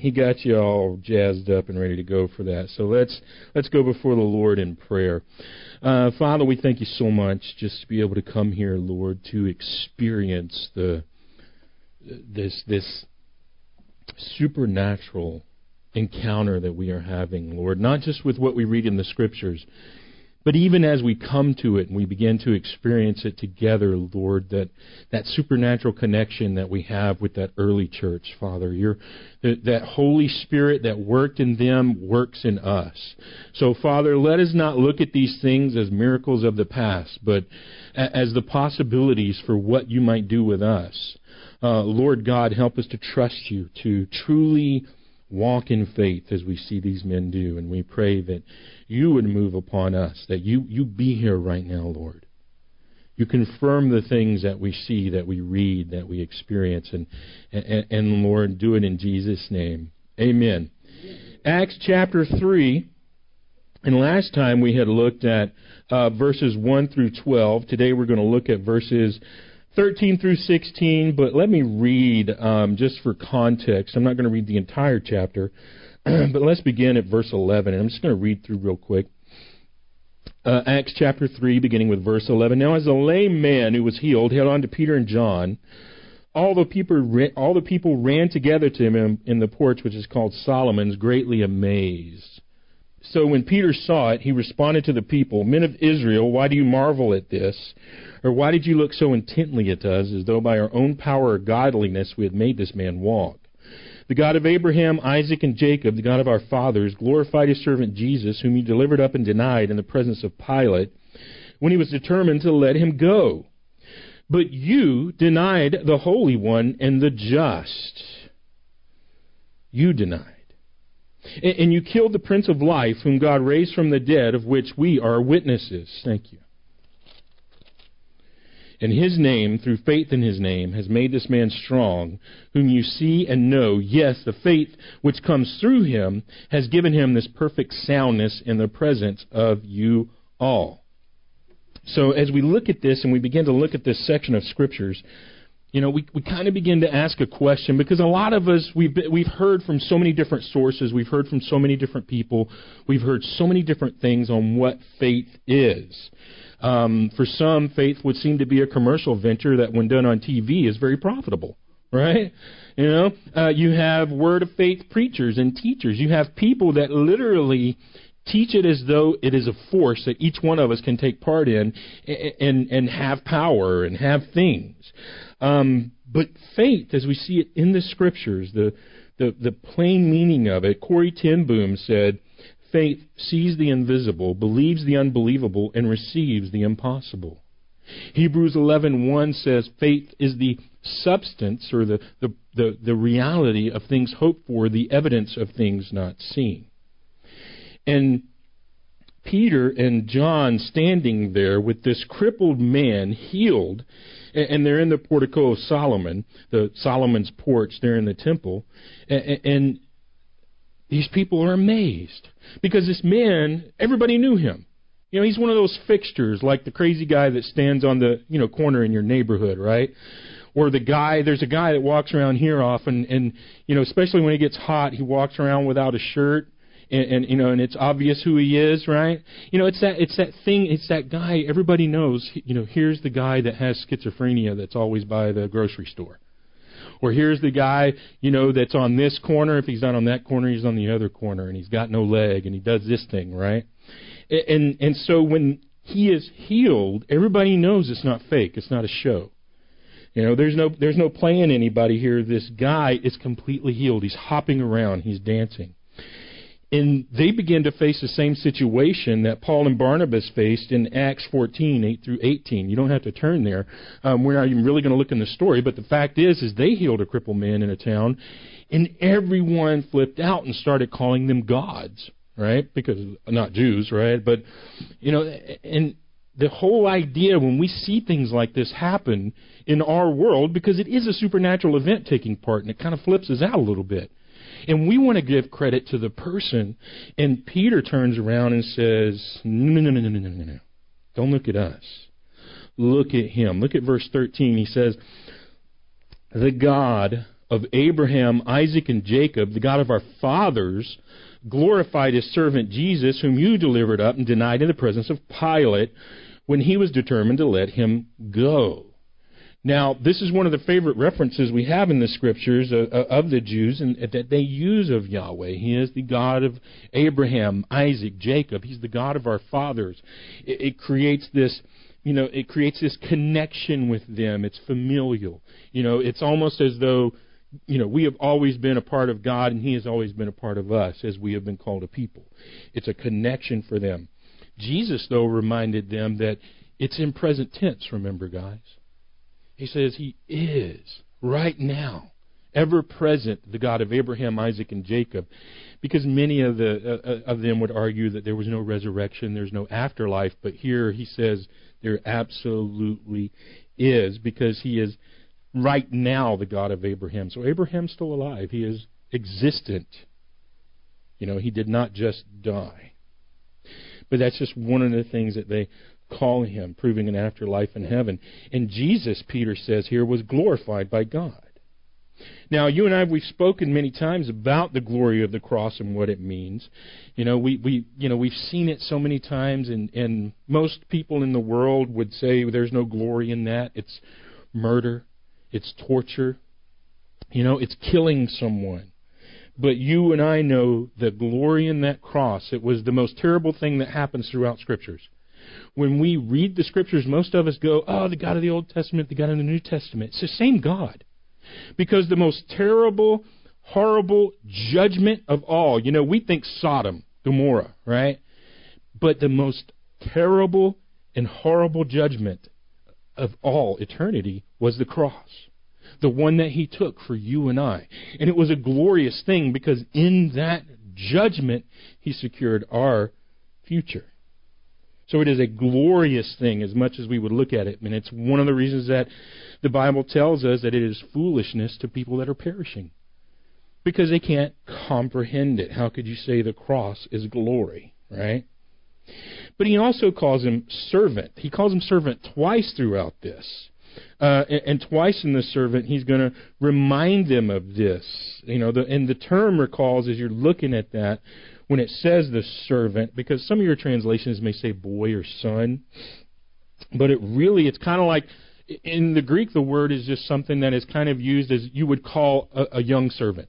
He got you all jazzed up and ready to go for that. So let's go before the Lord in prayer. Father, we thank you so much just to be able to come here, Lord, to experience this supernatural encounter that we are having, Lord, not just with what we read in the Scriptures, but even as we come to it and we begin to experience it together, Lord, that supernatural connection that we have with that early church, Father, that Holy Spirit that worked in them works in us. So, Father, let us not look at these things as miracles of the past, but as the possibilities for what you might do with us. Lord God, help us to trust you, to truly walk in faith as we see these men do. And we pray that you would move upon us, that you be here right now, Lord. You confirm the things that we see, that we read, that we experience. And Lord, do it in Jesus' name. Amen. Acts chapter 3. And last time we had looked at verses 1 through 12. Today we're going to look at verses 13 through 16, but let me read just for context. I'm not going to read the entire chapter, but let's begin at verse 11. And I'm just going to read through real quick. Acts chapter 3, beginning with verse 11. Now as a lame man who was healed held on to Peter and John, all the people ran together to him in the porch, which is called Solomon's, greatly amazed. So when Peter saw it, he responded to the people, "Men of Israel, why do you marvel at this? Or why did you look so intently at us, as though by our own power or godliness we had made this man walk? The God of Abraham, Isaac, and Jacob, the God of our fathers, glorified his servant Jesus, whom he delivered up and denied in the presence of Pilate, when he was determined to let him go. But you denied the Holy One and the just." You denied. "And you killed the Prince of Life, whom God raised from the dead, of which we are witnesses." Thank you. "And his name, through faith in his name, has made this man strong, whom you see and know. Yes, the faith which comes through him has given him this perfect soundness in the presence of you all." So as we look at this and we begin to look at this section of Scriptures, we kind of begin to ask a question, because a lot of us, we've heard from so many different sources, we've heard from so many different people, we've heard so many different things on what faith is. For some, faith would seem to be a commercial venture that, when done on TV, is very profitable, right? You have word of faith preachers and teachers. You have people that literally teach it as though it is a force that each one of us can take part in and have power and have things. But faith, as we see it in the Scriptures, the plain meaning of it, Corrie ten Boom said, "Faith sees the invisible, believes the unbelievable, and receives the impossible." Hebrews 11:1 says, "Faith is the substance," or the reality of things hoped for, the evidence of things not seen. And Peter and John standing there with this crippled man healed, and they're in the portico of Solomon, Solomon's porch there in the temple, and these people are amazed, because this man, everybody knew him. He's one of those fixtures, like the crazy guy that stands on the corner in your neighborhood, right? Or there's a guy that walks around here often, and especially when it gets hot, he walks around without a shirt. And it's obvious who he is, right? It's that thing, it's that guy everybody knows. Here's the guy that has schizophrenia that's always by the grocery store. Or here's the guy, that's on this corner. If he's not on that corner, he's on the other corner, and he's got no leg, and he does this thing, right? And so when he is healed, everybody knows it's not fake. It's not a show. There's no playing anybody here. This guy is completely healed. He's hopping around. He's dancing. And they begin to face the same situation that Paul and Barnabas faced in Acts 14, 8 through 18. You don't have to turn there. We're not even really going to look in the story, but the fact is they healed a crippled man in a town, and everyone flipped out and started calling them gods, right? Because, not Jews, right? But, and the whole idea when we see things like this happen in our world, because it is a supernatural event taking part, and it kind of flips us out a little bit. And we want to give credit to the person. And Peter turns around and says, no. Don't look at us. Look at him. Look at verse 13. He says, "The God of Abraham, Isaac, and Jacob, the God of our fathers, glorified his servant Jesus, whom you delivered up and denied in the presence of Pilate when he was determined to let him go. Now, this is one of the favorite references we have in the Scriptures of the Jews, and that they use of Yahweh. He is the God of Abraham, Isaac, Jacob. He's the God of our fathers. It creates this, it creates this connection with them. It's familial. It's almost as though, we have always been a part of God, and He has always been a part of us, as we have been called a people. It's a connection for them. Jesus, though, reminded them that it's in present tense, remember, guys. He says He is, right now, ever present, the God of Abraham, Isaac, and Jacob, because many of them would argue that there was no resurrection, there's no afterlife, but here He says there absolutely is, because He is right now the God of Abraham. So Abraham's still alive. He is existent. He did not just die. But that's just one of the things that they call Him, proving an afterlife in heaven. And Jesus, Peter says here, was glorified by God. Now, you and I, we've spoken many times about the glory of the cross and what it means. We've seen it so many times, and most people in the world would say there's no glory in that. It's murder. It's torture. It's killing someone. But you and I know the glory in that cross. It was the most terrible thing that happens throughout Scriptures. When we read the Scriptures, most of us go, oh, the God of the Old Testament, the God of the New Testament. It's the same God. Because the most terrible, horrible judgment of all, we think Sodom, Gomorrah, right? But the most terrible and horrible judgment of all eternity was the cross. The one that He took for you and I. And it was a glorious thing because in that judgment, He secured our future. So it is a glorious thing as much as we would look at it. And it's one of the reasons that the Bible tells us that it is foolishness to people that are perishing. Because they can't comprehend it. How could you say the cross is glory, right? But He also calls Him servant. He calls Him servant twice throughout this. And twice in the servant, He's going to remind them of this. And the term recalls, as you're looking at that, when it says the servant, because some of your translations may say boy or son, but it's kind of like, in the Greek, the word is just something that is kind of used as you would call a young servant.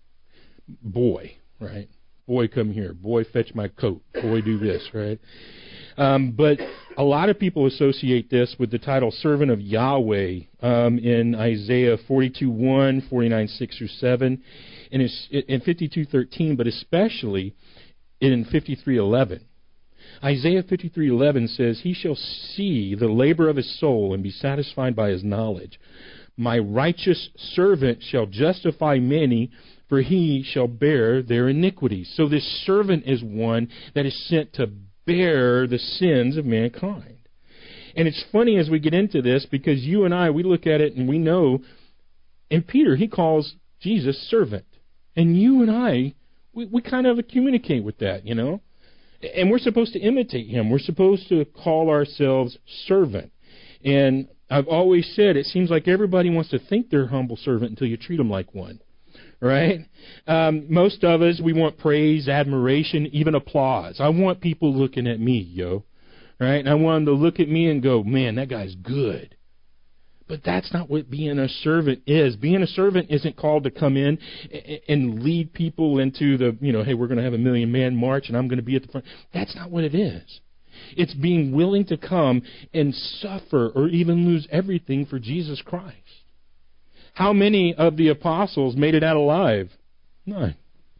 Boy, right? Boy, come here. Boy, fetch my coat. Boy, do this, right? But a lot of people associate this with the title servant of Yahweh in Isaiah 42:1, 49:6-7, and it's in 52:13, but especially in 53:11. Isaiah 53:11 says, He shall see the labor of His soul and be satisfied by His knowledge. My righteous servant shall justify many, for he shall bear their iniquities. So this servant is one that is sent to bear the sins of mankind. And it's funny as we get into this, because you and I, we look at it and we know, and Peter, he calls Jesus servant. And you and I, we kind of communicate with that, And we're supposed to imitate Him. We're supposed to call ourselves servant. And I've always said, it seems like everybody wants to think they're a humble servant until you treat them like one. Right? Most of us, we want praise, admiration, even applause. I want people looking at me, right? And I want them to look at me and go, man, that guy's good. But that's not what being a servant is. Being a servant isn't called to come in and lead people into the, hey, we're going to have a 1,000,000-man march and I'm going to be at the front. That's not what it is. It's being willing to come and suffer or even lose everything for Jesus Christ. How many of the apostles made it out alive? None.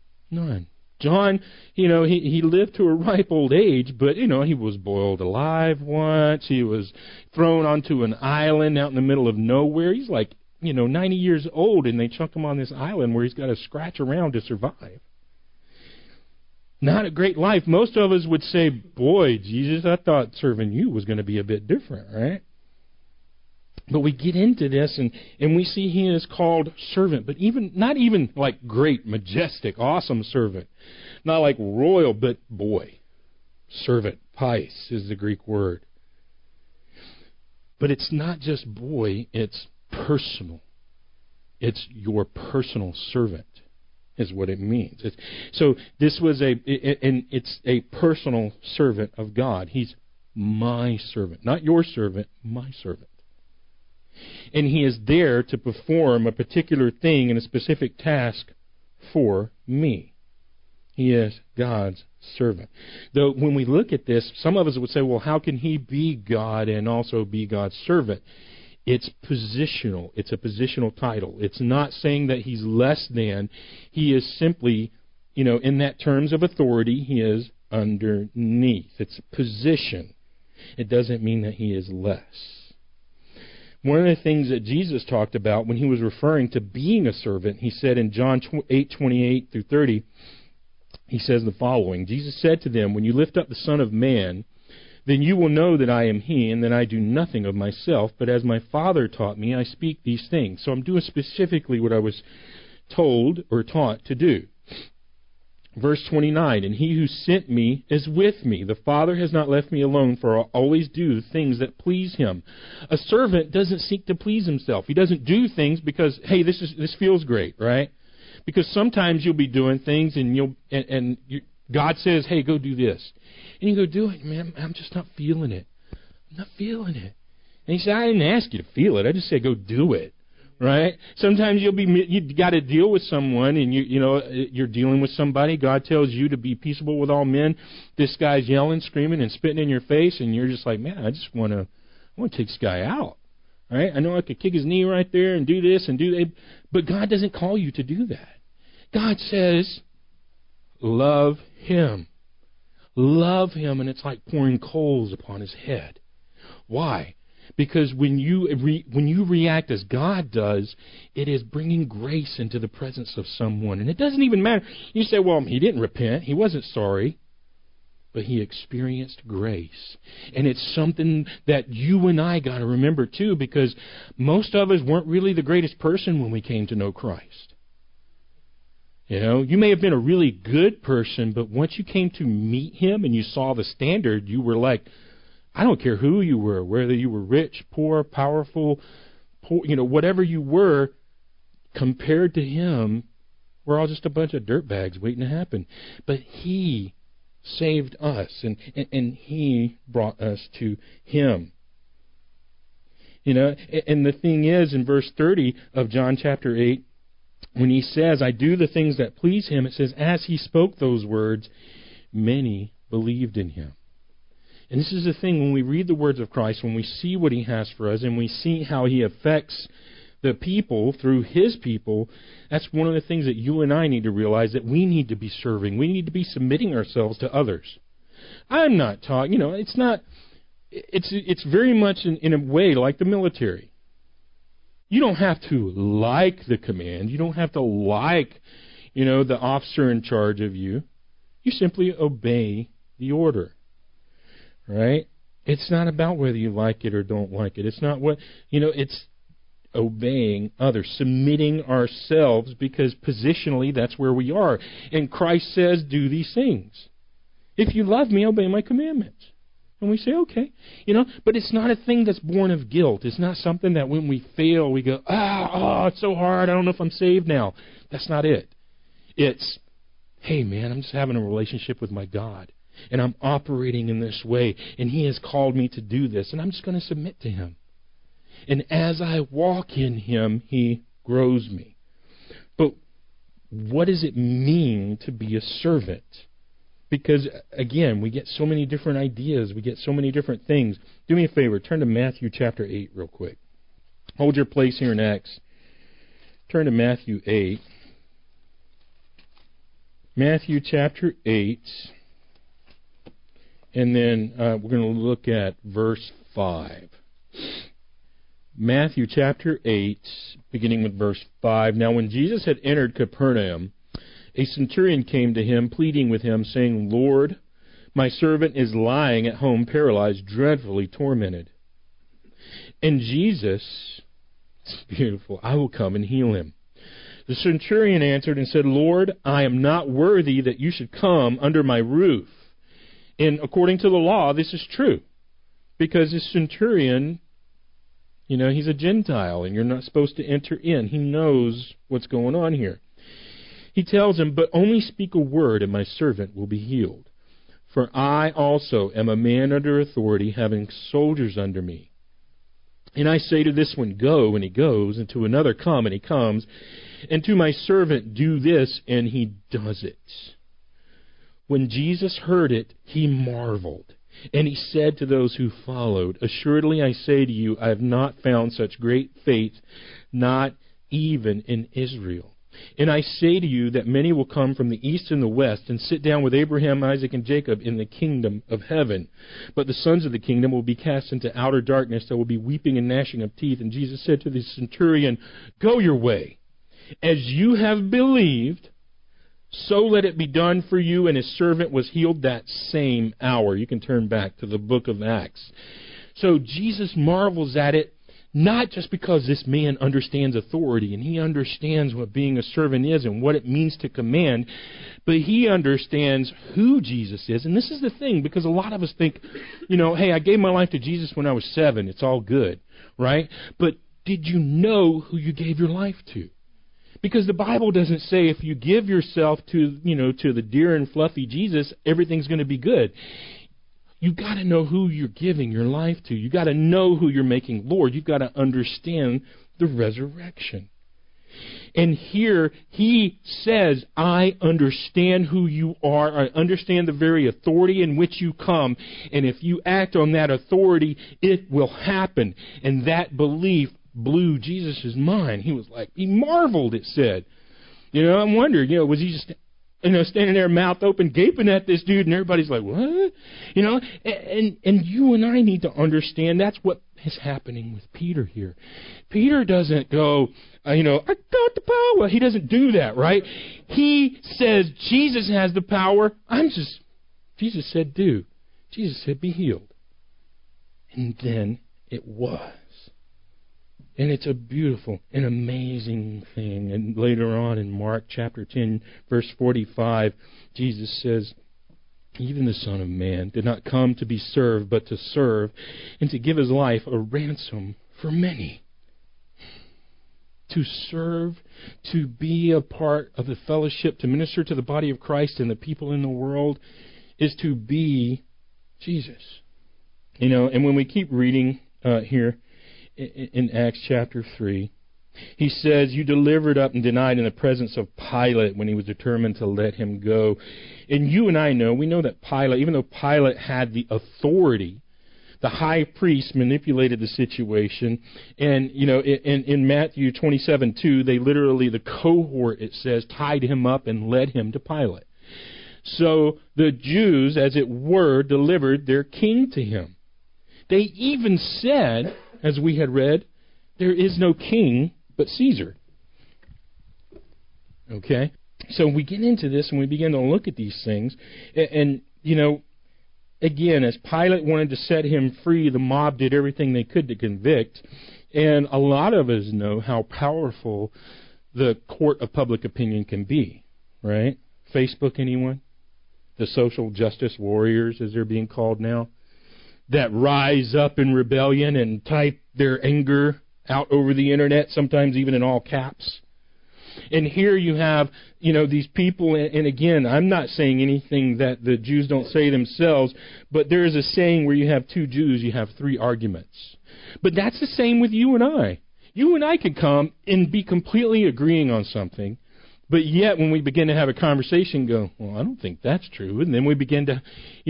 John, he lived to a ripe old age, but, he was boiled alive once. He was thrown onto an island out in the middle of nowhere. He's like, 90 years old, and they chuck him on this island where he's got to scratch around to survive. Not a great life. Most of us would say, boy, Jesus, I thought serving you was going to be a bit different, right? But we get into this, and we see He is called servant, but not even like great, majestic, awesome servant. Not like royal, but boy. Servant, pais is the Greek word. But it's not just boy, it's personal. It's your personal servant, is what it means. So this was it's a personal servant of God. He's my servant, not your servant, my servant. And he is there to perform a particular thing and a specific task for me. He is God's servant. Though when we look at this, some of us would say, well, how can he be God and also be God's servant? It's positional. It's a positional title. It's not saying that he's less than. He is simply, in that terms of authority, he is underneath. It's position. It doesn't mean that he is less. One of the things that Jesus talked about when he was referring to being a servant, he said in John 8:28 through 30, he says the following: Jesus said to them, when you lift up the Son of Man, then you will know that I am he, and that I do nothing of myself, but as my Father taught me, I speak these things. So I'm doing specifically what I was told or taught to do. Verse 29, and he who sent me is with me. The Father has not left me alone, for I always do things that please him. A servant doesn't seek to please himself. He doesn't do things because, hey, this feels great, right? Because sometimes you'll be doing things and God says, hey, go do this. And you go do it. Man, I'm just not feeling it. I'm not feeling it. And he said, I didn't ask you to feel it. I just said, go do it. Right? Sometimes you got to deal with someone, and you're dealing with somebody. God tells you to be peaceable with all men. This guy's yelling, screaming, and spitting in your face, and you're just like, man, I want to take this guy out. Right? I know I could kick his knee right there and do this and do that, but God doesn't call you to do that. God says, love him. Love him, and it's like pouring coals upon his head. Why? Because when you react as God does, it is bringing grace into the presence of someone. And it doesn't even matter. You say, well, he didn't repent. He wasn't sorry. But he experienced grace. And it's something that you and I got to remember too, because most of us weren't really the greatest person when we came to know Christ. You may have been a really good person, but once you came to meet him and you saw the standard, you were like, I don't care who you were, whether you were rich, poor, powerful, whatever you were, compared to him, we're all just a bunch of dirtbags waiting to happen. But he saved us, and he brought us to him. And the thing is, in verse 30 of John chapter 8, when he says, I do the things that please him, it says, as he spoke those words, many believed in him. And this is the thing, when we read the words of Christ, when we see what he has for us, and we see how he affects the people through his people, that's one of the things that you and I need to realize, that we need to be serving. We need to be submitting ourselves to others. I'm not talking, it's very much in a way like the military. You don't have to like the command. You don't have to like, the officer in charge of you. You simply obey the order. Right? It's not about whether you like it or don't like it. It's not it's obeying others, submitting ourselves, because positionally that's where we are. And Christ says, do these things. If you love me, obey my commandments. And we say, okay. But it's not a thing that's born of guilt. It's not something that when we fail, we go, it's so hard, I don't know if I'm saved now. That's not it. It's, hey man, I'm just having a relationship with my God. And I'm operating in this way, and he has called me to do this, and I'm just going to submit to him. And as I walk in him, he grows me. But what does it mean to be a servant? Because, again, we get so many different ideas. We get so many different things. Do me a favor. Turn to Matthew chapter 8 real quick. Hold your place here next. Turn to Matthew 8. Matthew chapter 8. And then we're going to look at verse 5. Matthew chapter 8, beginning with verse 5. Now when Jesus had entered Capernaum, a centurion came to him, pleading with him, saying, Lord, my servant is lying at home, paralyzed, dreadfully tormented. And Jesus, it's beautiful, I will come and heal him. The centurion answered and said, Lord, I am not worthy that you should come under my roof. And according to the law, this is true. Because this centurion, He's a Gentile, and you're not supposed to enter in. He knows what's going on here. He tells him, but only speak a word, and my servant will be healed. For I also am a man under authority, having soldiers under me. And I say to this one, go, and he goes, and to another, come, and he comes, and to my servant, do this, and he does it. When Jesus heard it, he marveled. And he said to those who followed, assuredly I say to you, I have not found such great faith, not even in Israel. And I say to you that many will come from the east and the west and sit down with Abraham, Isaac, and Jacob in the kingdom of heaven. But the sons of the kingdom will be cast into outer darkness. There will be weeping and gnashing of teeth. And Jesus said to the centurion, go your way. As you have believed, so let it be done for you. And his servant was healed that same hour. You can turn back to the book of Acts. So Jesus marvels at it, not just because this man understands authority and he understands what being a servant is and what it means to command, but he understands who Jesus is. And this is the thing, because a lot of us think, hey, I gave my life to Jesus when I was 7. It's all good, right? But did you know who you gave your life to? Because the Bible doesn't say if you give yourself to the dear and fluffy Jesus, everything's going to be good. You've got to know who you're giving your life to. You've got to know who you're making Lord. You've got to understand the resurrection. And here he says, I understand who you are. I understand the very authority in which you come. And if you act on that authority, it will happen. And that belief blew Jesus' mind. He was like, he marveled, it said. I'm wondering, was he just standing there, mouth open, gaping at this dude, and everybody's like, what? And you and I need to understand that's what is happening with Peter here. Peter doesn't go, I got the power. He doesn't do that, right? He says, Jesus has the power. Jesus said, do. Jesus said, be healed. And then it was. And it's a beautiful and amazing thing. And later on in Mark chapter 10, verse 45, Jesus says, even the Son of Man did not come to be served, but to serve, and to give his life a ransom for many. To serve, to be a part of the fellowship, to minister to the body of Christ and the people in the world, is to be Jesus. And when we keep reading here, in Acts chapter 3, he says, you delivered up and denied in the presence of Pilate when he was determined to let him go. And you and I know, we know that Pilate, even though Pilate had the authority, the high priest manipulated the situation. And, in Matthew 27:2, they literally, the cohort, it says, tied him up and led him to Pilate. So the Jews, as it were, delivered their king to him. They even said, as we had read, there is no king but Caesar. Okay? So we get into this and we begin to look at these things. And again, as Pilate wanted to set him free, the mob did everything they could to convict. And a lot of us know how powerful the court of public opinion can be, right? Facebook, anyone? The social justice warriors, as they're being called now, that rise up in rebellion and type their anger out over the internet, sometimes even in all caps. And here you have, these people, and again, I'm not saying anything that the Jews don't say themselves, but there is a saying where you have two Jews, you have three arguments. But that's the same with you and I. You and I could come and be completely agreeing on something, but yet when we begin to have a conversation, go, well, I don't think that's true. And then we begin to,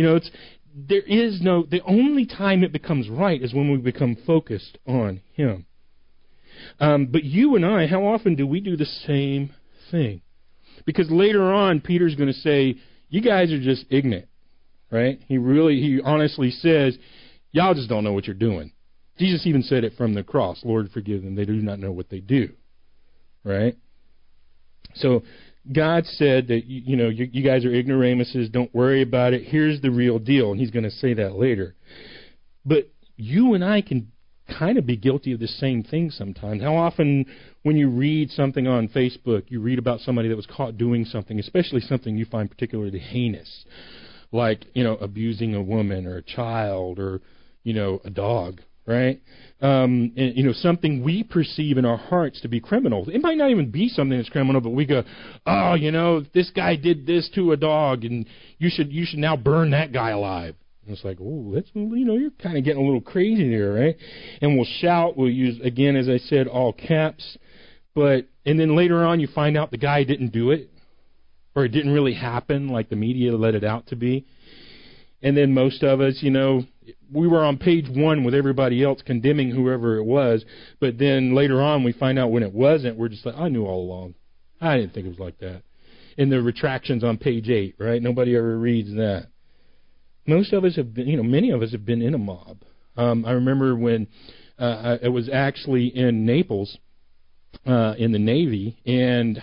the only time it becomes right is when we become focused on Him. But you and I, how often do we do the same thing? Because later on, Peter's going to say, you guys are just ignorant, right? He honestly says, y'all just don't know what you're doing. Jesus even said it from the cross, Lord, forgive them, they do not know what they do, right? So God said that, you guys are ignoramuses, don't worry about it, here's the real deal, and He's going to say that later. But you and I can kind of be guilty of the same thing sometimes. How often when you read something on Facebook, you read about somebody that was caught doing something, especially something you find particularly heinous, like, abusing a woman or a child or, a dog, right? And, something we perceive in our hearts to be criminal. It might not even be something that's criminal, but we go, oh, this guy did this to a dog, and you should now burn that guy alive. And it's like, oh, that's, you're kind of getting a little crazy there, right? And we'll shout. We'll use, again, as I said, all caps. And then later on, you find out the guy didn't do it, or it didn't really happen like the media let it out to be. And then most of us, we were on page 1 with everybody else condemning whoever it was, but then later on we find out when it wasn't, we're just like, I knew all along. I didn't think it was like that. And the retractions on page 8, right? Nobody ever reads that. Most of us have been, many of us have been in a mob. I remember when it was actually in Naples, in the Navy, and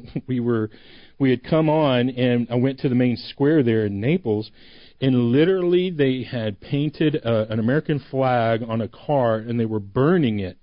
we had come on, and I went to the main square there in Naples, and literally they had painted an American flag on a car, and they were burning it.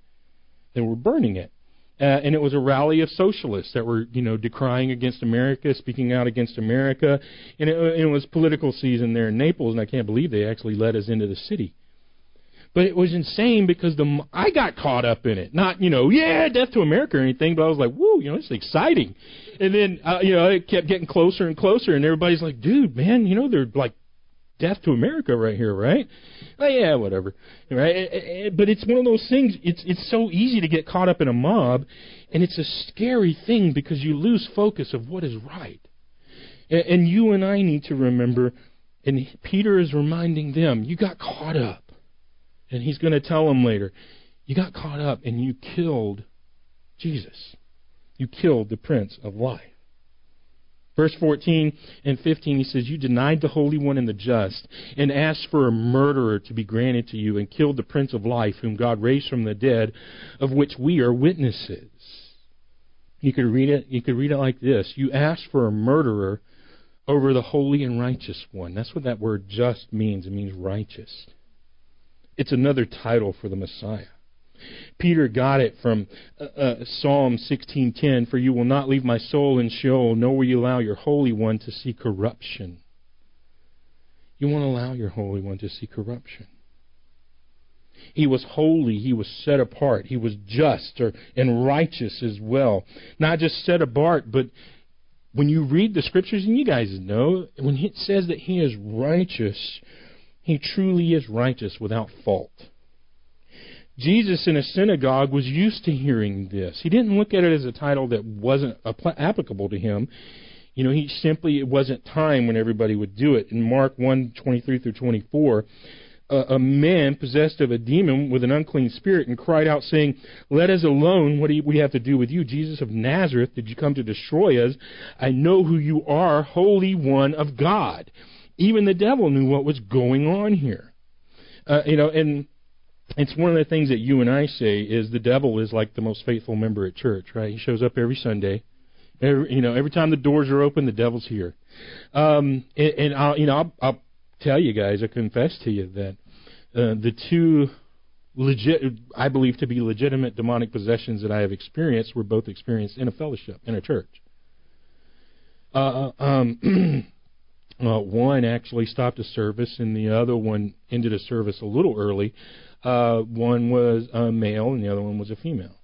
And it was a rally of socialists that were, decrying against America, speaking out against America. And it was political season there in Naples, and I can't believe they actually let us into the city. But it was insane because I got caught up in it. Not, death to America or anything, but I was like, woo, it's exciting. And then, it kept getting closer and closer, and everybody's like, dude, man, they're like death to America right here, right? Oh, yeah, whatever. Right? But it's one of those things, it's so easy to get caught up in a mob, and it's a scary thing because you lose focus of what is right. And you and I need to remember, and Peter is reminding them, you got caught up. And he's going to tell them later, you got caught up and you killed Jesus. You killed the Prince of Life. Verse 14 and 15, he says, you denied the Holy One and the just, and asked for a murderer to be granted to you, and killed the Prince of Life, whom God raised from the dead, of which we are witnesses. You could read it like this. You asked for a murderer over the Holy and Righteous One. That's what that word just means. It means righteous. It's another title for the Messiah. Peter got it from Psalm 16:10, for you will not leave my soul in Sheol, nor will you allow your Holy One to see corruption. You won't allow your Holy One to see corruption. He was holy. He was set apart. He was just and righteous as well. Not just set apart, but when you read the Scriptures, and you guys know, when it says that He is righteous, He truly is righteous without fault. Jesus in a synagogue was used to hearing this. He didn't look at it as a title that wasn't applicable to him. It wasn't time when everybody would do it. In Mark 1:23 through 24, a man possessed of a demon with an unclean spirit and cried out, saying, let us alone. What do we have to do with you? Jesus of Nazareth, did you come to destroy us? I know who you are, Holy One of God. Even the devil knew what was going on here. And it's one of the things that you and I say is the devil is like the most faithful member at church, right? He shows up every Sunday. Every time the doors are open, the devil's here. And I'll tell you guys, I confess to you that the two I believe to be legitimate demonic possessions that I have experienced were both experienced in a fellowship, in a church. One actually stopped a service, and the other one ended a service a little early. One was a male, and the other one was a female.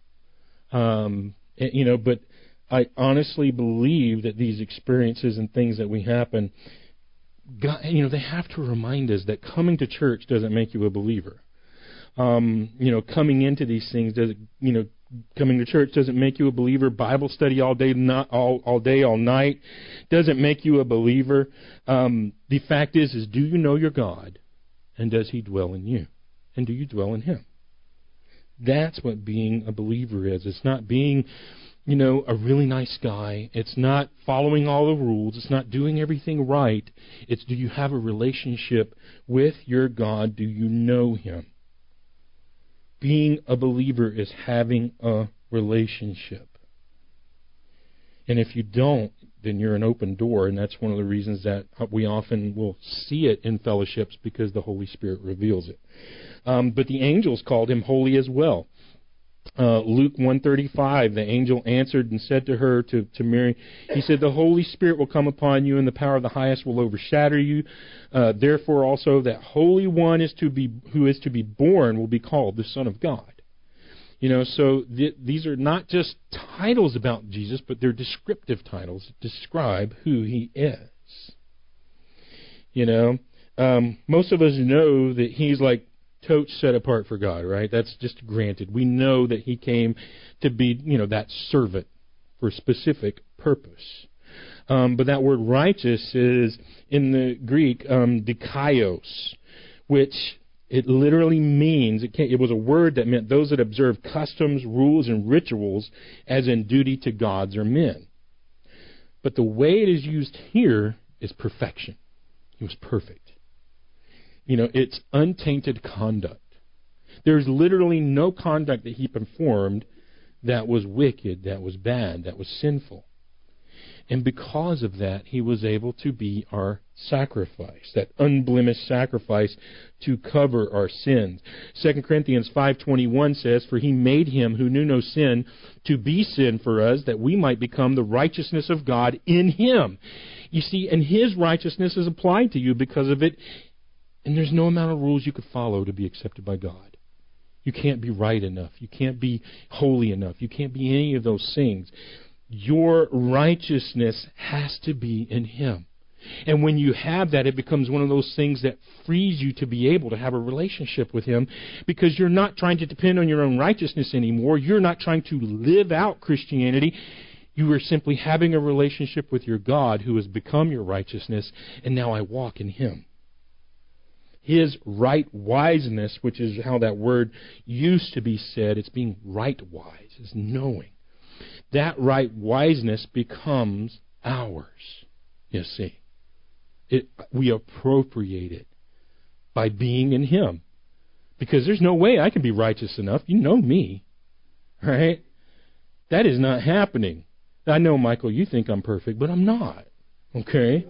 But I honestly believe that these experiences and things that we happen, they have to remind us that coming to church doesn't make you a believer. Coming into these things coming to church doesn't make you a believer. Bible study all day, all night doesn't make you a believer. The fact is do you know your God, and does He dwell in you, and do you dwell in Him? That's what being a believer is. It's not being, a really nice guy. It's not following all the rules. It's not doing everything right. It's, do you have a relationship with your God? Do you know Him? Being a believer is having a relationship. And if you don't, then you're an open door, and that's one of the reasons that we often will see it in fellowships, because the Holy Spirit reveals it. But the angels called Him holy as well. Luke 1:35, the angel answered and said to her, to Mary, he said, the Holy Spirit will come upon you, and the power of the highest will overshadow you. Therefore also that Holy One who is to be born will be called the Son of God. So these are not just titles about Jesus, but they're descriptive titles that describe who he is. Most of us know that he's like totes set apart for God, right? That's just granted. We know that he came to be, that servant for a specific purpose. But that word righteous is in the Greek, dikaios, which it literally means, it was a word that meant those that observe customs, rules, and rituals as in duty to gods or men. But the way it is used here is perfection. He was perfect. It's untainted conduct. There's literally no conduct that he performed that was wicked, that was bad, that was sinful. And because of that, he was able to be our sacrifice, that unblemished sacrifice to cover our sins. 2 Corinthians 5:21 says, for he made him who knew no sin to be sin for us, that we might become the righteousness of God in him. You see, and his righteousness is applied to you because of it. And there's no amount of rules you could follow to be accepted by God. You can't be right enough. You can't be holy enough. You can't be any of those things. Your righteousness has to be in him. And when you have that, it becomes one of those things that frees you to be able to have a relationship with him, because you're not trying to depend on your own righteousness anymore. You're not trying to live out Christianity. You are simply having a relationship with your God who has become your righteousness, and now I walk in him. His right wiseness, which is how that word used to be said, it's being right wise, is knowing. That right wiseness becomes ours, you see. We appropriate it by being in him. Because there's no way I can be righteous enough. You know me, right? That is not happening. I know, Michael, you think I'm perfect, but I'm not, okay?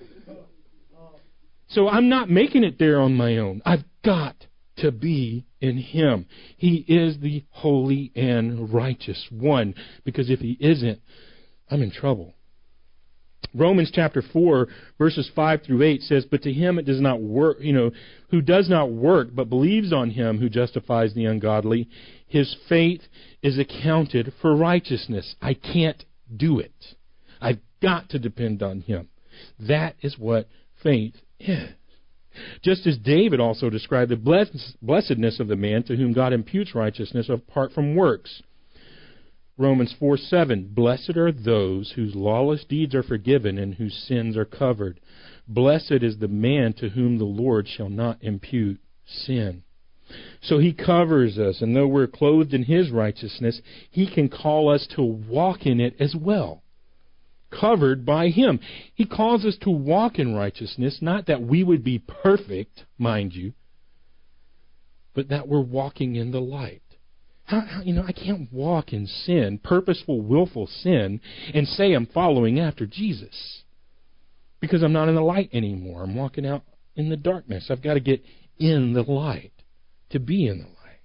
So I'm not making it there on my own. I've got to be in him. He is the holy and righteous one. Because if he isn't, I'm in trouble. Romans chapter 4, verses 5 through 8 says, but to him it does not work, who does not work, but believes on him who justifies the ungodly, his faith is accounted for righteousness. I can't do it. I've got to depend on him. That is what faith is. Just as David also described the blessedness of the man to whom God imputes righteousness apart from works. Romans 4:7, blessed are those whose lawless deeds are forgiven and whose sins are covered. Blessed is the man to whom the Lord shall not impute sin. So he covers us, and though we're clothed in his righteousness, he can call us to walk in it as well. Covered by him. He calls us to walk in righteousness, not that we would be perfect, mind you, but that we're walking in the light. I can't walk in sin, purposeful, willful sin, and say I'm following after Jesus, because I'm not in the light anymore. I'm walking out in the darkness. I've got to get in the light to be in the light.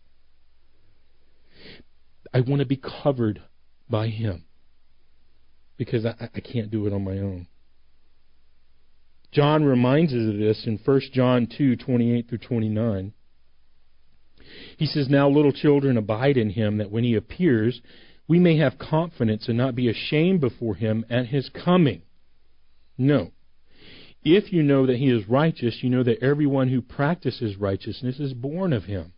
I want to be covered by him, because I can't do it on my own. John reminds us of this in 1 John 2:28 through 29. He says, now little children, abide in him, that when he appears, we may have confidence and not be ashamed before him at his coming. No. If you know that he is righteous, you know that everyone who practices righteousness is born of him.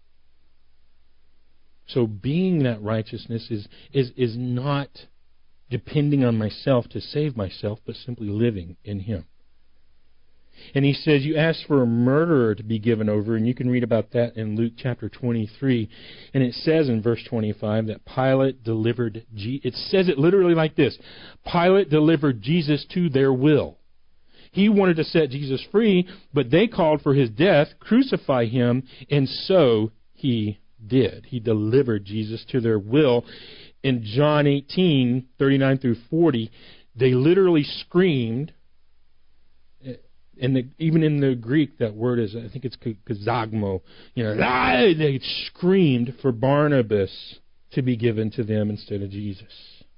So being that righteousness is not depending on myself to save myself, but simply living in him. And he says, you ask for a murderer to be given over, and you can read about that in Luke chapter 23. And it says in verse 25 that Pilate delivered, it says it literally like this, Pilate delivered Jesus to their will. He wanted to set Jesus free, but they called for his death, crucify him, and so he did. He delivered Jesus to their will. In John 18:39 through 40, they literally screamed, and even in the Greek, that word is, I think it's kazagmo. They screamed for Barnabas to be given to them instead of Jesus.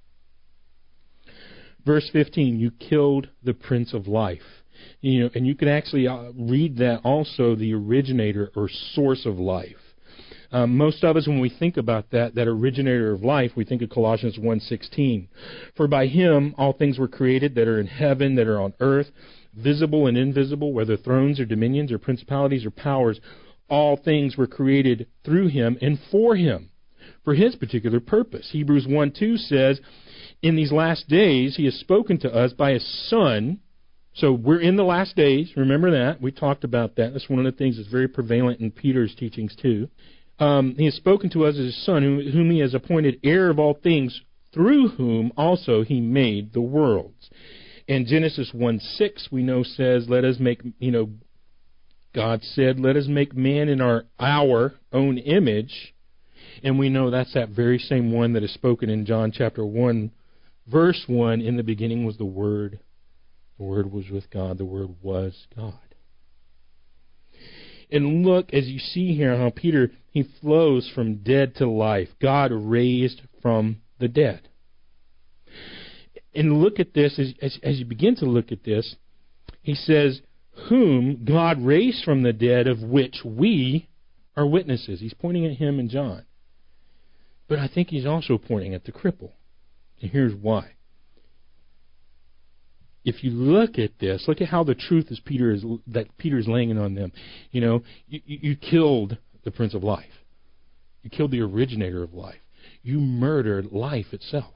Verse 15, you killed the Prince of Life. And you can actually read that also, the originator or source of life. Most of us, when we think about that originator of life, we think of Colossians 1:16. For by him all things were created that are in heaven, that are on earth, visible and invisible, whether thrones or dominions or principalities or powers. All things were created through him and for him, for his particular purpose. Hebrews 1:2 says, in these last days he has spoken to us by his Son. So we're in the last days. Remember that. We talked about that. That's one of the things that's very prevalent in Peter's teachings too. He has spoken to us as his Son, whom he has appointed heir of all things, through whom also he made the worlds. And Genesis 1:6 we know says, let us make, God said, let us make man in our own image. And we know that's that very same one that is spoken in John chapter 1, verse 1. In the beginning was the Word. The Word was with God. The Word was God. And look, as you see here, how Peter, he flows from dead to life. God raised from the dead. And look at this, as you begin to look at this, he says, whom God raised from the dead, of which we are witnesses. He's pointing at him and John. But I think he's also pointing at the cripple. And here's why. If you look at this, look at how the truth is that Peter's laying it on them. You killed the Prince of Life. You killed the originator of life. You murdered life itself.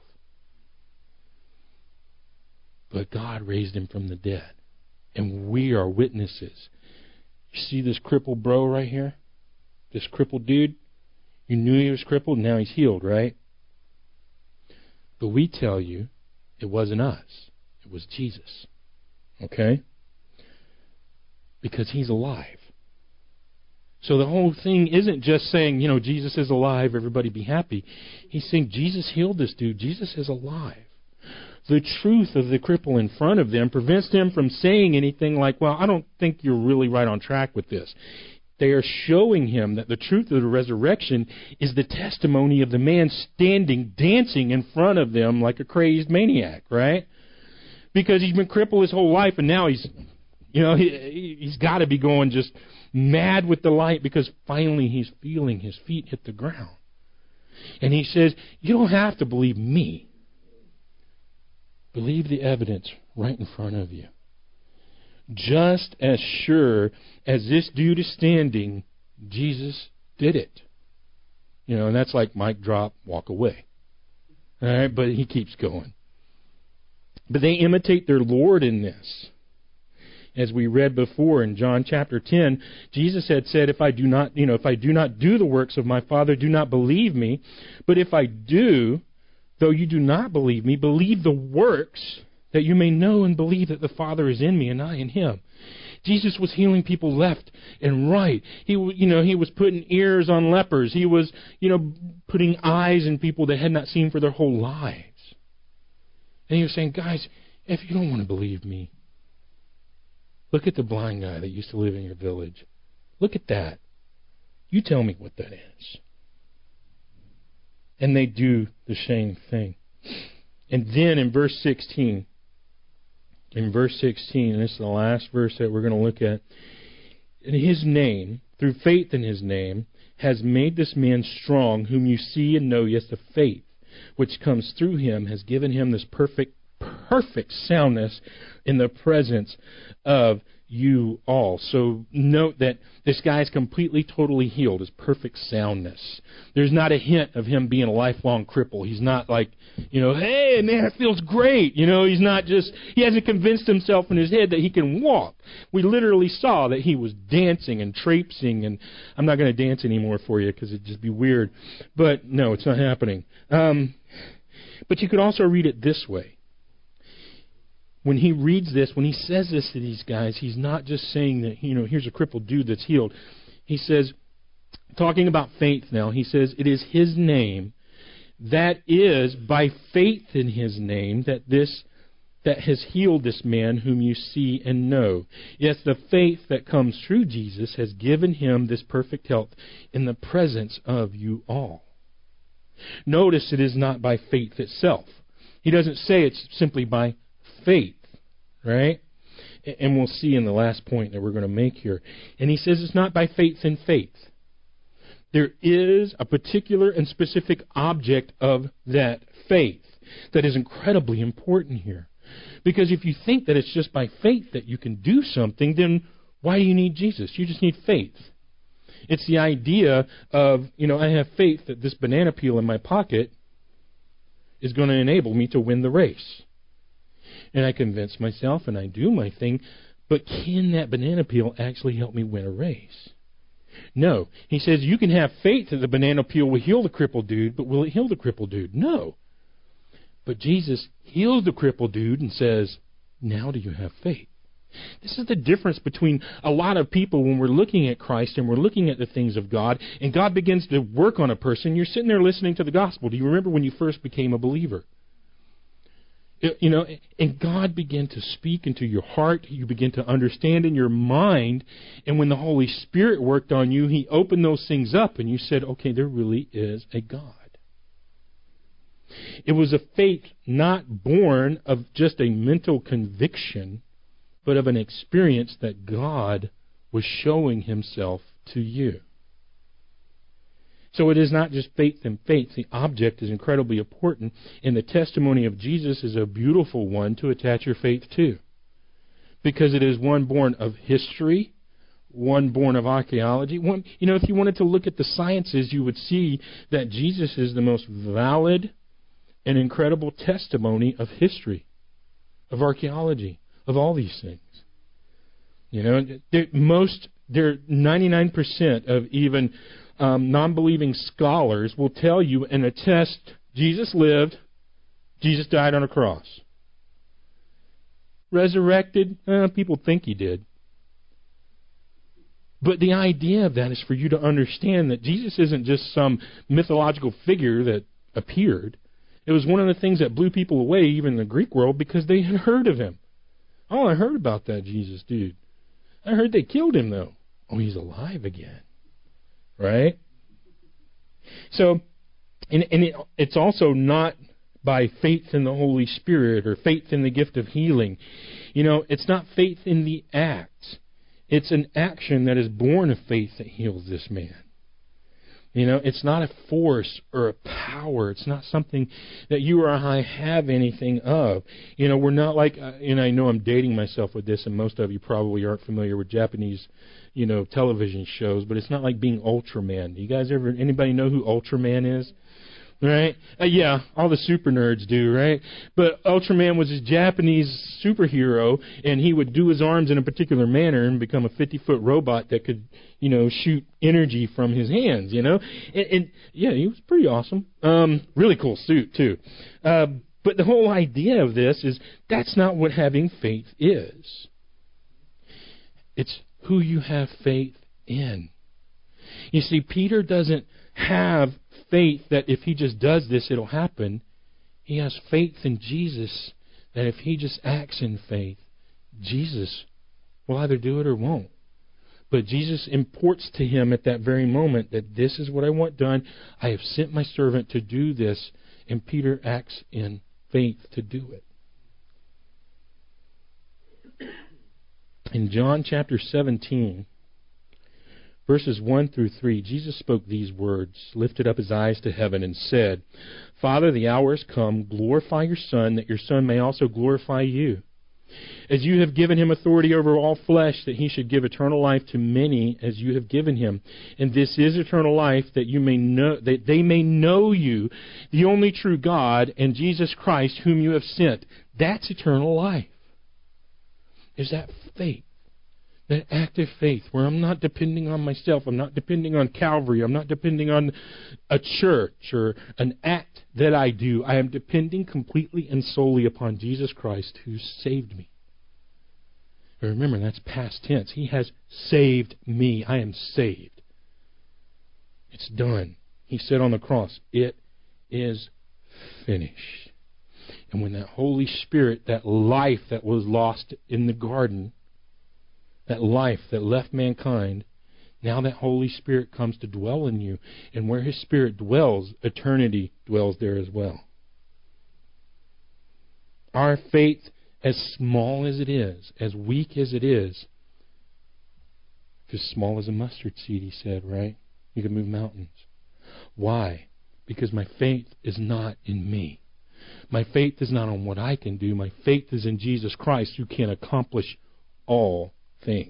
But God raised him from the dead. And we are witnesses. You see this crippled bro right here? This crippled dude? You knew he was crippled, now he's healed, right? But we tell you, it wasn't us. It was Jesus. Okay? Because he's alive. So the whole thing isn't just saying, Jesus is alive, everybody be happy. He's saying Jesus healed this dude. Jesus is alive. The truth of the cripple in front of them prevents them from saying anything like, well, I don't think you're really right on track with this. They are showing him that the truth of the resurrection is the testimony of the man standing, dancing in front of them like a crazed maniac, right? Because he's been crippled his whole life, and now he's got to be going just mad with delight because finally he's feeling his feet hit the ground. And he says, you don't have to believe me. Believe the evidence right in front of you. Just as sure as this dude is standing, Jesus did it. And that's like mic drop, walk away. All right, but he keeps going. But they imitate their Lord in this. As we read before in John chapter 10, Jesus had said, if I do not do the works of my Father, do not believe me. But if I do, though you do not believe me, believe the works, that you may know and believe that the Father is in me and I in him. Jesus was healing people left and right. He was putting ears on lepers. He was, putting eyes in people that had not seen for their whole lives. And he was saying, guys, if you don't want to believe me, look at the blind guy that used to live in your village. Look at that. You tell me what that is. And they do the same thing. And then in verse 16, and this is the last verse that we're going to look at, in his name, through faith in his name, has made this man strong, whom you see and know, yes, the faith which comes through him has given him this perfect soundness in the presence of you all. So note that this guy is completely, totally healed. His perfect soundness. There's not a hint of him being a lifelong cripple. He's not like, hey, man, it feels great. He's not just, he hasn't convinced himself in his head that he can walk. We literally saw that he was dancing and traipsing, and I'm not going to dance anymore for you because it'd just be weird. But no, it's not happening. But you could also read it this way. When he reads this, when he says this to these guys, he's not just saying that, here's a crippled dude that's healed. He says, talking about faith now, he says, it is his name, that is by faith in his name, that has healed this man whom you see and know. Yes, the faith that comes through Jesus has given him this perfect health in the presence of you all. Notice it is not by faith itself. He doesn't say it's simply by faith, right? And we'll see in the last point that we're going to make here. And he says it's not by faith in faith. There is a particular and specific object of that faith that is incredibly important here. Because if you think that it's just by faith that you can do something, then why do you need Jesus? You just need faith. It's the idea of, I have faith that this banana peel in my pocket is going to enable me to win the race. And I convince myself and I do my thing, but can that banana peel actually help me win a race? No. He says you can have faith that the banana peel will heal the crippled dude, but will it heal the crippled dude? No. But Jesus heals the crippled dude and says, now do you have faith? This is the difference between a lot of people when we're looking at Christ and we're looking at the things of God, and God begins to work on a person. You're sitting there listening to the gospel. Do you remember when you first became a believer? And God began to speak into your heart. You begin to understand in your mind. And when the Holy Spirit worked on you, He opened those things up and you said, okay, there really is a God. It was a faith not born of just a mental conviction, but of an experience that God was showing Himself to you. So it is not just faith in faith. The object is incredibly important, and the testimony of Jesus is a beautiful one to attach your faith to. Because it is one born of history, one born of archaeology. If you wanted to look at the sciences, you would see that Jesus is the most valid and incredible testimony of history, of archaeology, of all these things. 99% of even non-believing scholars will tell you and attest Jesus lived, Jesus died on a cross. Resurrected, people think He did. But the idea of that is for you to understand that Jesus isn't just some mythological figure that appeared. It was one of the things that blew people away, even in the Greek world, because they had heard of Him. Oh, I heard about that Jesus dude. I heard they killed him, though. Oh, He's alive again. Right? So, it's also not by faith in the Holy Spirit or faith in the gift of healing. It's not faith in the act. It's an action that is born of faith that heals this man. It's not a force or a power. It's not something that you or I have anything of. We're not like, and I know I'm dating myself with this, and most of you probably aren't familiar with Japanese, television shows, but it's not like being Ultraman. You guys anybody know who Ultraman is? Right? Yeah, all the super nerds do, right? But Ultraman was a Japanese superhero, and he would do his arms in a particular manner and become a 50-foot robot that could, shoot energy from his hands, And yeah, he was pretty awesome. Really cool suit, too. But the whole idea of this is that's not what having faith is. It's who you have faith in. You see, Peter doesn't have faith that if he just does this, it'll happen. He has faith in Jesus that if he just acts in faith, Jesus will either do it or won't. But Jesus imports to him at that very moment that this is what I want done. I have sent my servant to do this. And Peter acts in faith to do it. In John chapter 17, verses 1 through 3, Jesus spoke these words, lifted up His eyes to heaven, and said, Father, the hour has come. Glorify your Son, that your Son may also glorify you. As you have given Him authority over all flesh, that He should give eternal life to many as you have given Him. And this is eternal life, that they may know you, the only true God, and Jesus Christ, whom you have sent. That's eternal life. Is that faith? That active faith where I'm not depending on myself. I'm not depending on Calvary. I'm not depending on a church or an act that I do. I am depending completely and solely upon Jesus Christ who saved me. And remember, that's past tense. He has saved me. I am saved. It's done. He said on the cross, it is finished. And when that Holy Spirit, that life that was lost in the garden, that life that left mankind, Now that Holy Spirit comes to dwell in you, and where His Spirit dwells, eternity dwells there as well. Our faith, as small as it is, as weak as it is small as a mustard seed, He said, right? You can move mountains. Why? Because my faith is not in me. My faith is not on what I can do. My faith is in Jesus Christ, who can accomplish all things.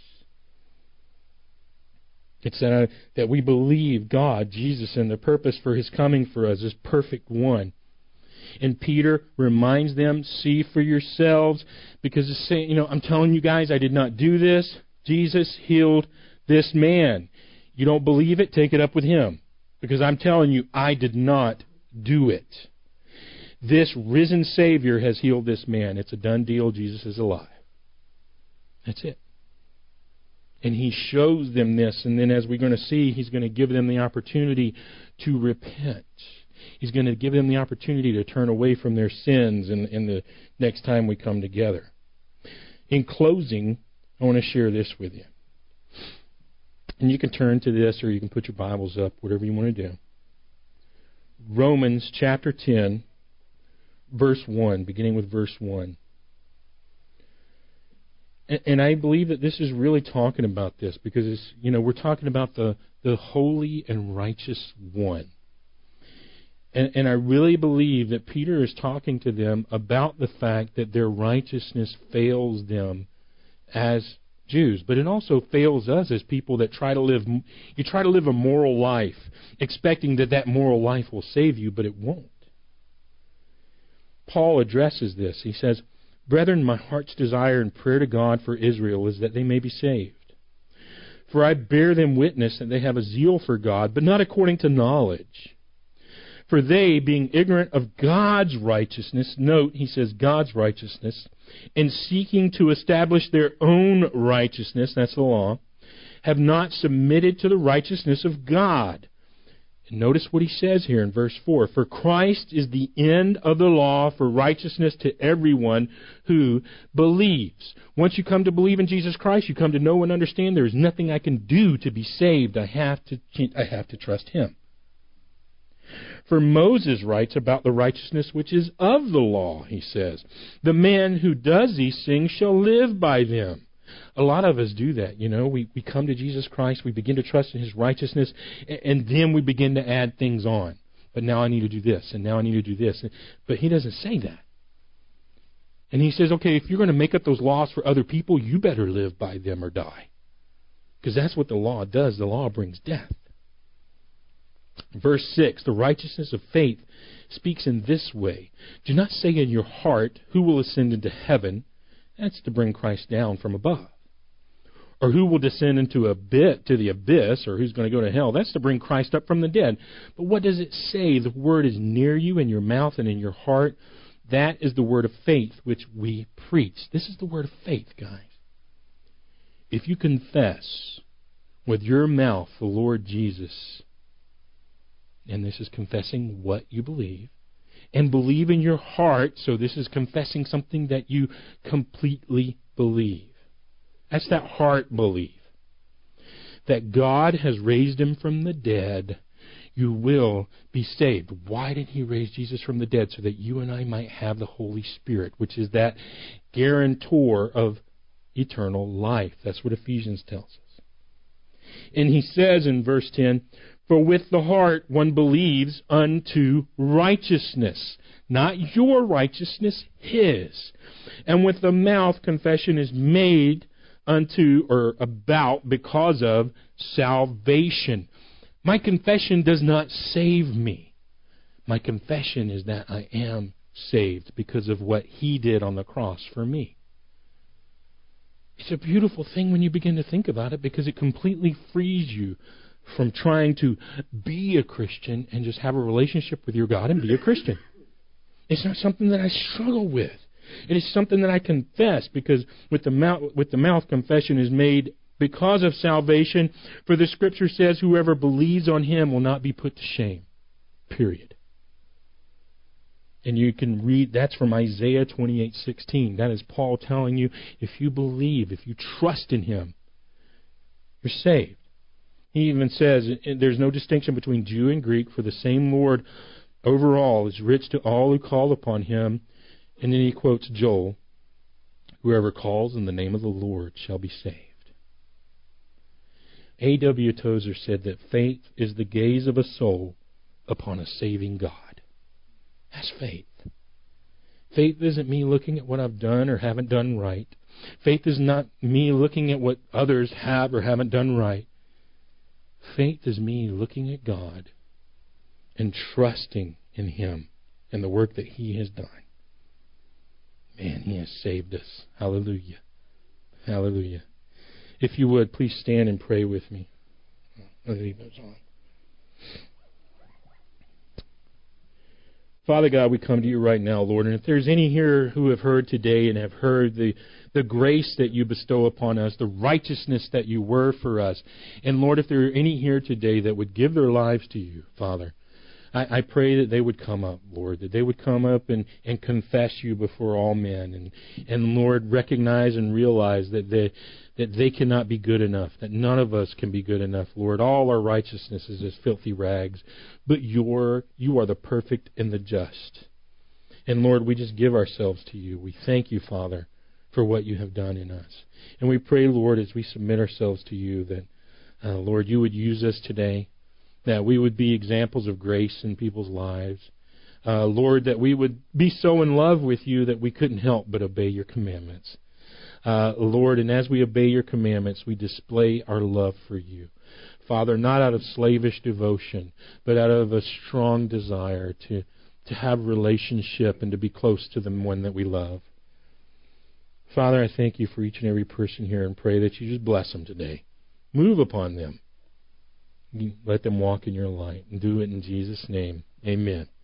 It's that we believe God, Jesus, and the purpose for His coming for us is perfect one. And Peter reminds them, see for yourselves, because it's saying, I'm telling you guys, I did not do this. Jesus healed this man. You don't believe it? Take it up with Him. Because I'm telling you, I did not do it. This risen Savior has healed this man. It's a done deal. Jesus is alive. That's it. And He shows them this, and then as we're going to see, He's going to give them the opportunity to repent. He's going to give them the opportunity to turn away from their sins in the next time we come together. In closing, I want to share this with you. And you can turn to this, or you can put your Bibles up, whatever you want to do. Romans chapter 10, verse 1, beginning with verse 1. And I believe that this is really talking about this, because it's, we're talking about the holy and righteous one. And I really believe that Peter is talking to them about the fact that their righteousness fails them as Jews, but it also fails us as people that try to live. You try to live a moral life, expecting that moral life will save you, but it won't. Paul addresses this. He says, "Brethren, my heart's desire and prayer to God for Israel is that they may be saved. For I bear them witness that they have a zeal for God, but not according to knowledge. For they, being ignorant of God's righteousness," note, he says God's righteousness, "and seeking to establish their own righteousness," that's the law, "have not submitted to the righteousness of God." And notice what he says here in verse 4. "For Christ is the end of the law for righteousness to everyone who believes." Once you come to believe in Jesus Christ, you come to know and understand there is nothing I can do to be saved. I have to trust Him. "For Moses writes about the righteousness which is of the law," he says. "The man who does these things shall live by them." A lot of us do that, We come to Jesus Christ, we begin to trust in His righteousness, and then we begin to add things on. But now I need to do this, and now I need to do this. But He doesn't say that. And He says, okay, if you're going to make up those laws for other people, you better live by them or die. Because that's what the law does. The law brings death. Verse 6, "The righteousness of faith speaks in this way. Do not say in your heart, who will ascend into heaven?" That's to bring Christ down from above. "Or who will descend into the abyss, or who's going to go to hell?" That's to bring Christ up from the dead. But what does it say? The word is near you, in your mouth and in your heart. That is the word of faith which we preach. This is the word of faith, guys. If you confess with your mouth the Lord Jesus, and this is confessing what you believe, and believe in your heart, so this is confessing something that you completely believe. That's that heart belief. That God has raised Him from the dead, you will be saved. Why did He raise Jesus from the dead? So that you and I might have the Holy Spirit, which is that guarantor of eternal life. That's what Ephesians tells us. And he says in verse 10, "For with the heart one believes unto righteousness," not your righteousness, His. "And with the mouth confession is made unto," or about, because of, salvation. My confession does not save me. My confession is that I am saved because of what He did on the cross for me. It's a beautiful thing when you begin to think about it, because it completely frees you from trying to be a Christian and just have a relationship with your God and be a Christian. It's not something that I struggle with. It is something that I confess, because with the mouth confession is made because of salvation. For the Scripture says, "Whoever believes on Him will not be put to shame." Period. And you can read, that's from Isaiah 28:16. That is Paul telling you, if you believe, if you trust in Him, you're saved. He even says there's no distinction between Jew and Greek, for the same Lord overall is rich to all who call upon him. And then he quotes Joel, whoever calls in the name of the Lord shall be saved. A.W. Tozer said that faith is the gaze of a soul upon a saving God. That's faith. Faith isn't me looking at what I've done or haven't done right. Faith is not me looking at what others have or haven't done right. Faith is me looking at God and trusting in Him and the work that He has done. Man, He has saved us. Hallelujah. Hallelujah. If you would, please stand and pray with me. I'll leave those on. Father God, we come to you right now, Lord, and if there's any here who have heard today and have heard the grace that you bestow upon us, the righteousness that you were for us, and Lord, if there are any here today that would give their lives to you, Father, I pray that they would come up, Lord, that they would come up and confess you before all men, and Lord, recognize and realize that they cannot be good enough, that none of us can be good enough, Lord. All our righteousness is as filthy rags, but you are the perfect and the just. And Lord, we just give ourselves to you. We thank you, Father, for what you have done in us. And we pray, Lord, as we submit ourselves to you, that, Lord, you would use us today, that we would be examples of grace in people's lives. Lord, that we would be so in love with you that we couldn't help but obey your commandments. Lord, and as we obey your commandments, we display our love for you. Father, not out of slavish devotion, but out of a strong desire to have relationship and to be close to the one that we love. Father, I thank you for each and every person here and pray that you just bless them today. Move upon them. Let them walk in your light, and do it in Jesus' name. Amen.